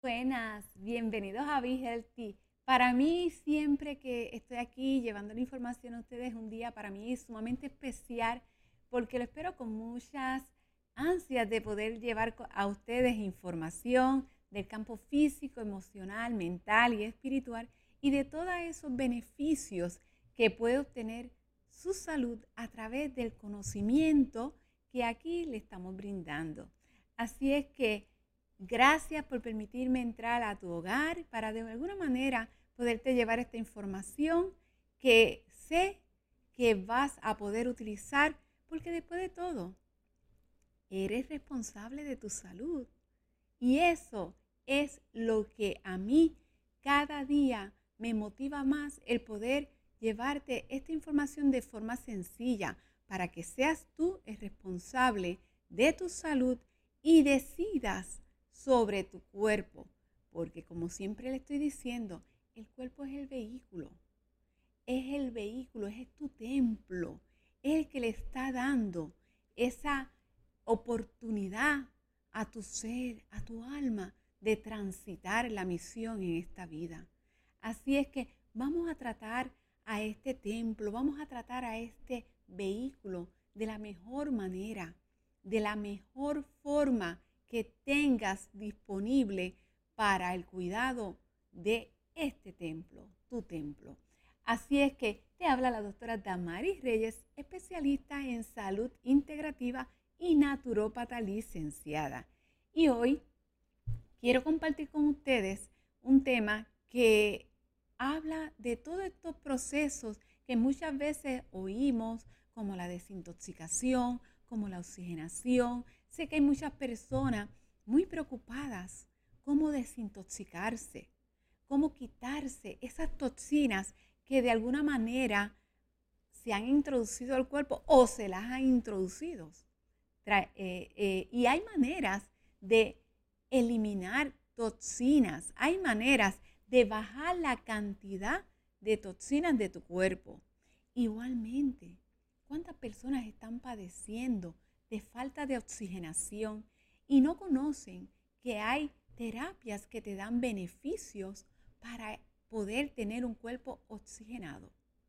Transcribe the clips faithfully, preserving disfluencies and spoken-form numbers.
Buenas, bienvenidos a Be Healthy. Para mí, siempre que estoy aquí llevando la información a ustedes, un día para mí sumamente especial porque lo espero con muchas ansias de poder llevar co- a ustedes información del campo físico, emocional, mental y espiritual y de todos esos beneficios que puede obtener su salud a través del conocimiento que aquí le estamos brindando. Así es que gracias por permitirme entrar a tu hogar para de alguna manera poderte llevar esta información que sé que vas a poder utilizar porque después de todo, eres responsable de tu salud. Y eso es lo que a mí cada día me motiva más el poder llevarte esta información de forma sencilla para que seas tú el responsable de tu salud y decidas sobre tu cuerpo. Porque como siempre le estoy diciendo, el cuerpo es el vehículo. Es el vehículo, es tu templo. Es el que le está dando esa oportunidad a tu ser, a tu alma, de transitar la misión en esta vida. Así es que vamos a tratar a este templo, vamos a tratar a este vehículo de la mejor manera, de la mejor forma que tengas disponible para el cuidado de este templo, tu templo. Así es que te habla la doctora Damaris Reyes, especialista en salud integrativa y naturópata licenciada. Y hoy quiero compartir con ustedes un tema que habla de todos estos procesos que muchas veces oímos, como la desintoxicación, como la oxigenación. Sé que hay muchas personas muy preocupadas cómo desintoxicarse, cómo quitarse esas toxinas que de alguna manera se han introducido al cuerpo o se las han introducido. Tra- eh, eh, y hay maneras de eliminar toxinas, hay maneras de bajar la cantidad de toxinas de tu cuerpo. Igualmente, ¿cuántas personas están padeciendo de falta de oxigenación y no conocen que hay terapias que te dan beneficios para poder tener un cuerpo oxigenado?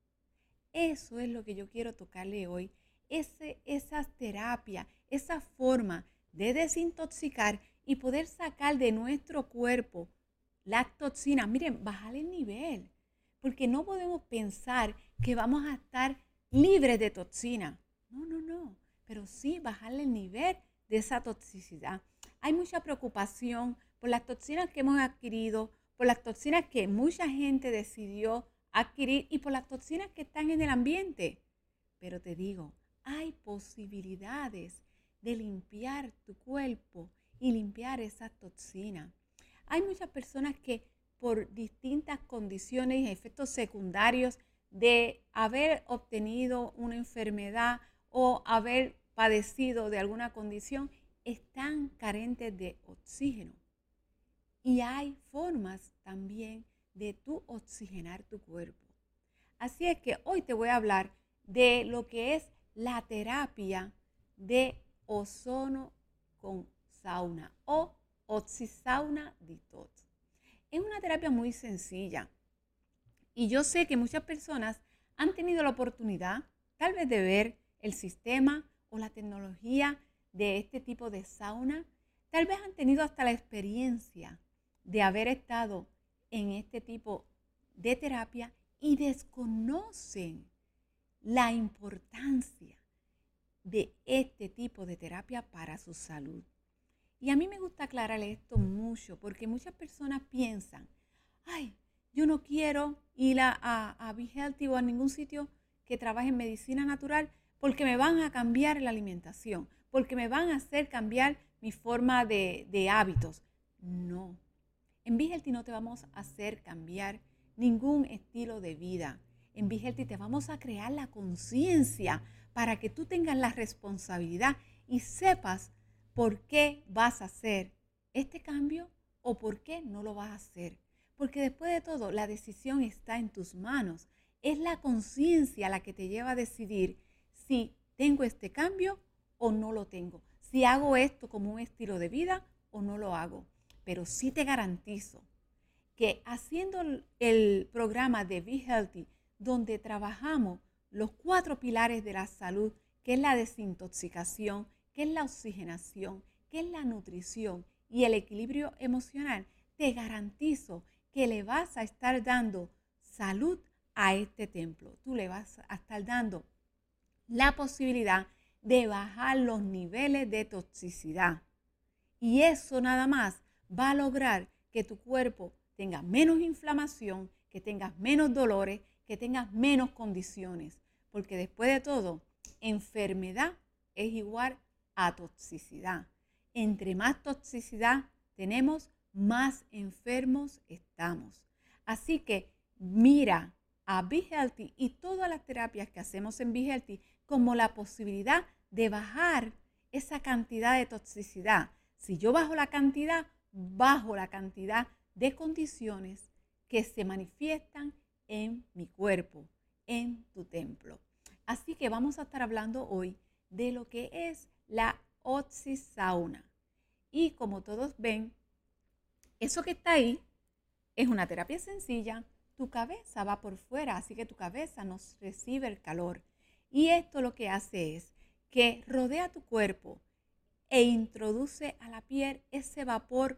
Eso es lo que yo quiero tocarle hoy. Ese, esas terapias, esa forma de desintoxicar y poder sacar de nuestro cuerpo las toxinas. Miren, bajar el nivel. Porque no podemos pensar que vamos a estar libres de toxinas. No, no, no. Pero sí bajar el nivel de esa toxicidad. Hay mucha preocupación por las toxinas que hemos adquirido, por las toxinas que mucha gente decidió adquirir y por las toxinas que están en el ambiente. Pero te digo, hay posibilidades de limpiar tu cuerpo y limpiar esas toxinas. Hay muchas personas que por distintas condiciones y efectos secundarios de haber obtenido una enfermedad o haber padecido de alguna condición, están carentes de oxígeno. Y hay formas también de tú oxigenar tu cuerpo. Así es que hoy te voy a hablar de lo que es la terapia de ozono con sauna o oxisauna detox. Es una terapia muy sencilla y yo sé que muchas personas han tenido la oportunidad tal vez de ver el sistema o la tecnología de este tipo de sauna. Tal vez han tenido hasta la experiencia de haber estado en este tipo de terapia y desconocen la importancia de este tipo de terapia para su salud. Y a mí me gusta aclararle esto mucho porque muchas personas piensan, ay, yo no quiero ir a, a, a Be Healthy o a ningún sitio que trabaje en medicina natural porque me van a cambiar la alimentación, porque me van a hacer cambiar mi forma de, de hábitos. No, en Be Healthy no te vamos a hacer cambiar ningún estilo de vida. En Be Healthy te vamos a crear la conciencia para que tú tengas la responsabilidad y sepas por qué vas a hacer este cambio o por qué no lo vas a hacer. Porque después de todo, la decisión está en tus manos. Es la conciencia la que te lleva a decidir si tengo este cambio o no lo tengo. Si hago esto como un estilo de vida o no lo hago. pero sí te garantizo que haciendo el, el programa de Be Healthy, donde trabajamos los cuatro pilares de la salud, que es la desintoxicación, que es la oxigenación, que es la nutrición y el equilibrio emocional, te garantizo que le vas a estar dando salud a este templo. Tú le vas a estar dando la posibilidad de bajar los niveles de toxicidad. Y eso nada más va a lograr que tu cuerpo tenga menos inflamación, que tengas menos dolores, que tengas menos condiciones. Porque después de todo, enfermedad es igual a toxicidad. Entre más toxicidad tenemos, más enfermos estamos. Así que mira a Be Healthy y todas las terapias que hacemos en Be Healthy como la posibilidad de bajar esa cantidad de toxicidad. Si yo bajo la cantidad, bajo la cantidad de condiciones que se manifiestan en mi cuerpo, en tu templo. Así que vamos a estar hablando hoy de lo que es la oxi-sauna. Y como todos ven, eso que está ahí es una terapia sencilla. Tu cabeza va por fuera, así que tu cabeza no recibe el calor. Y esto lo que hace es que rodea tu cuerpo e introduce a la piel ese vapor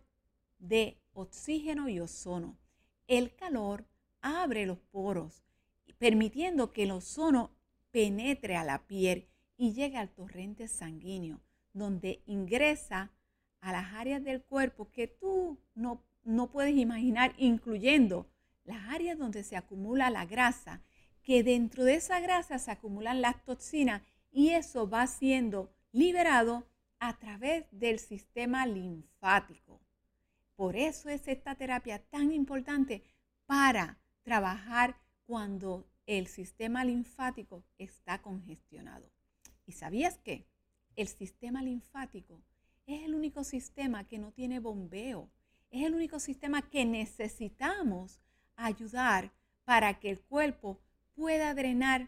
de oxígeno y ozono. El calor abre los poros, permitiendo que el ozono penetre a la piel y llegue al torrente sanguíneo, donde ingresa a las áreas del cuerpo que tú no, no puedes imaginar, incluyendo las áreas donde se acumula la grasa, que dentro de esa grasa se acumulan las toxinas y eso va siendo liberado a través del sistema linfático. Por eso es esta terapia tan importante para trabajar cuando el sistema linfático está congestionado. ¿Y sabías qué? El sistema linfático es el único sistema que no tiene bombeo. Es el único sistema que necesitamos ayudar para que el cuerpo pueda drenar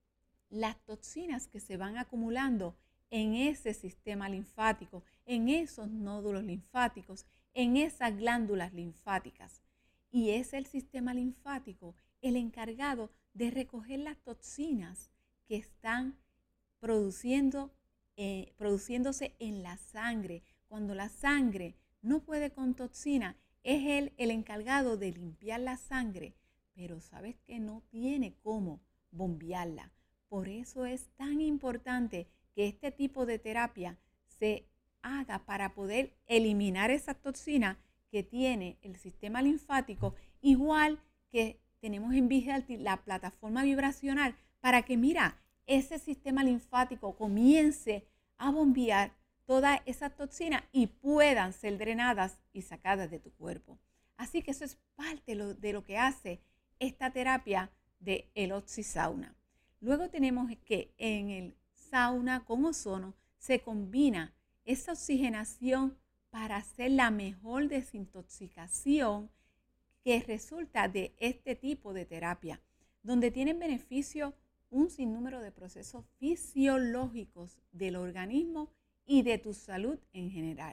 las toxinas que se van acumulando en ese sistema linfático, en esos nódulos linfáticos, en esas glándulas linfáticas. Y es el sistema linfático el encargado de recoger las toxinas que están produciendo, eh, produciéndose en la sangre. Cuando la sangre no puede con toxina, es él el encargado de limpiar la sangre, pero sabes que no tiene cómo bombearla. Por eso es tan importante que este tipo de terapia se haga para poder eliminar esa toxina que tiene el sistema linfático, igual que tenemos en Be Healthy la plataforma vibracional para que, mira, ese sistema linfático comience a bombear todas esas toxinas y puedan ser drenadas y sacadas de tu cuerpo. Así que eso es parte de lo, de lo que hace esta terapia de el oxi-sauna. Luego tenemos que en el sauna con ozono se combina esa oxigenación para hacer la mejor desintoxicación que resulta de este tipo de terapia, donde tienen beneficio un sinnúmero de procesos fisiológicos del organismo y de tu salud en general.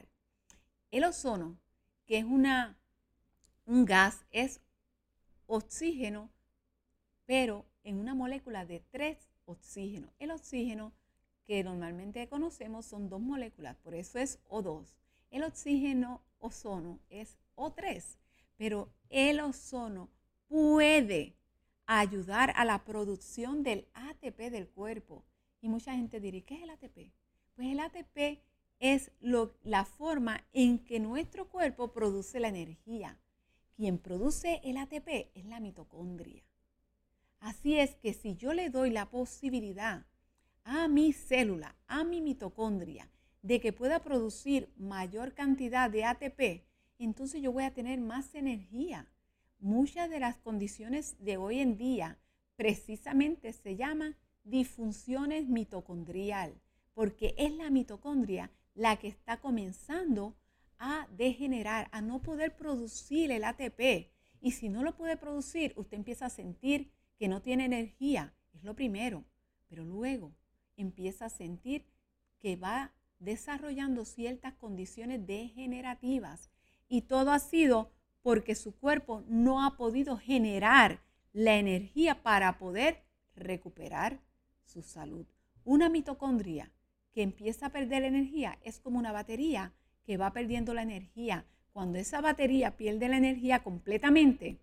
El ozono, que es una, un gas, es oxígeno, pero en una molécula de tres oxígenos. El oxígeno que normalmente conocemos son dos moléculas, por eso es O dos. El oxígeno ozono es O tres, pero el ozono puede ayudar a la producción del A T P del cuerpo. Y mucha gente dirá, ¿qué es el A T P? Pues el A T P es lo, la forma en que nuestro cuerpo produce la energía. Quien produce el A T P es la mitocondria. Así es que si yo le doy la posibilidad a mi célula, a mi mitocondria, de que pueda producir mayor cantidad de A T P, entonces yo voy a tener más energía. Muchas de las condiciones de hoy en día precisamente se llaman disfunciones mitocondrial, porque es la mitocondria la que está comenzando a degenerar, a no poder producir el A T P. Y si no lo puede producir, usted empieza a sentir que no tiene energía, es lo primero, pero luego empieza a sentir que va desarrollando ciertas condiciones degenerativas y todo ha sido porque su cuerpo no ha podido generar la energía para poder recuperar su salud. Una mitocondria que empieza a perder energía es como una batería que va perdiendo la energía. Cuando esa batería pierde la energía completamente,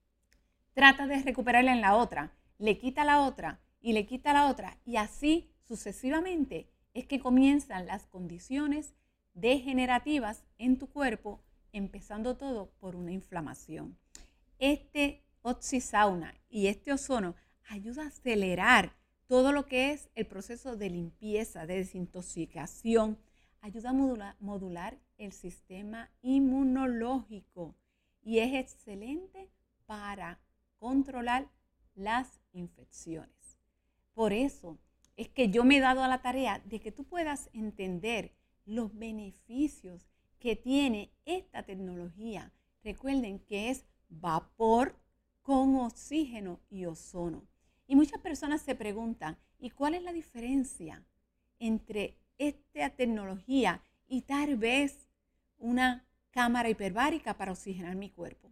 trata de recuperarla en la otra, le quita la otra y le quita la otra, y así sucesivamente es que comienzan las condiciones degenerativas en tu cuerpo, empezando todo por una inflamación. Este oxisauna y este ozono ayuda a acelerar todo lo que es el proceso de limpieza, de desintoxicación, ayuda a modular, modular el sistema inmunológico y es excelente para controlar las infecciones. Por eso es que yo me he dado a la tarea de que tú puedas entender los beneficios que tiene esta tecnología. Recuerden que es vapor con oxígeno y ozono. Y muchas personas se preguntan, ¿y cuál es la diferencia entre esta tecnología y tal vez una cámara hiperbárica para oxigenar mi cuerpo?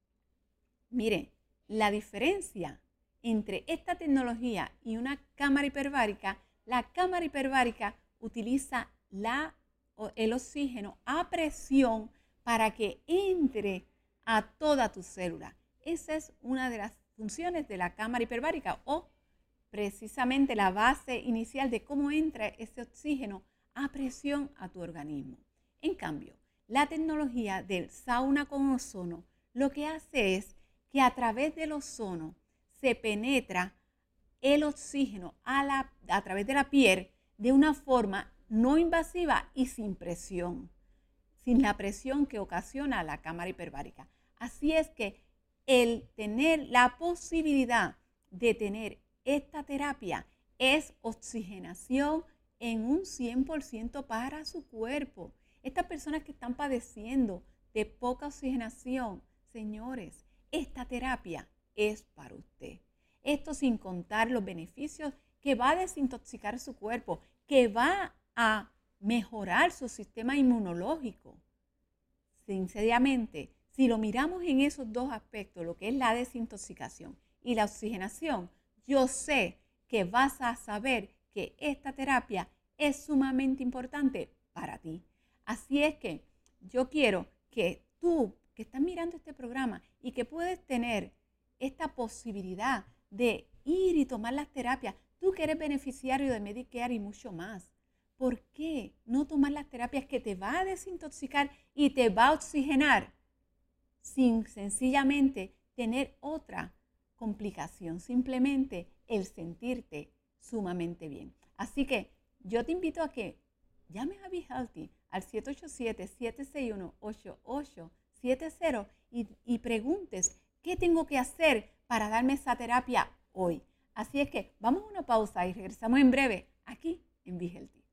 Miren, la diferencia entre esta tecnología y una cámara hiperbárica, la cámara hiperbárica utiliza la, el oxígeno a presión para que entre a toda tu célula. Esa es una de las funciones de la cámara hiperbárica o precisamente la base inicial de cómo entra ese oxígeno a presión a tu organismo. En cambio, la tecnología del sauna con ozono lo que hace es que a través del ozono se penetra el oxígeno a, la, a través de la piel de una forma no invasiva y sin presión, sin la presión que ocasiona la cámara hiperbárica. Así es que el tener la posibilidad de tener esta terapia es oxigenación en un cien por ciento para su cuerpo. Estas personas que están padeciendo de poca oxigenación, señores, esta terapia es para usted. Esto sin contar los beneficios que va a desintoxicar su cuerpo, que va a mejorar su sistema inmunológico. Sinceramente, si lo miramos en esos dos aspectos, lo que es la desintoxicación y la oxigenación, yo sé que vas a saber que esta terapia es sumamente importante para ti. Así es que yo quiero que tú, que estás mirando este programa y que puedes tener esta posibilidad de ir y tomar las terapias, tú que eres beneficiario de Medicare y mucho más, ¿por qué no tomar las terapias que te va a desintoxicar y te va a oxigenar sin sencillamente tener otra complicación, simplemente el sentirte sumamente bien? Así que yo te invito a que llames a Be Healthy al siete ocho siete, siete seis uno, ocho ocho siete cero y, y preguntes qué tengo que hacer para darme esa terapia hoy. Así es que vamos a una pausa y regresamos en breve aquí en Be Healthy.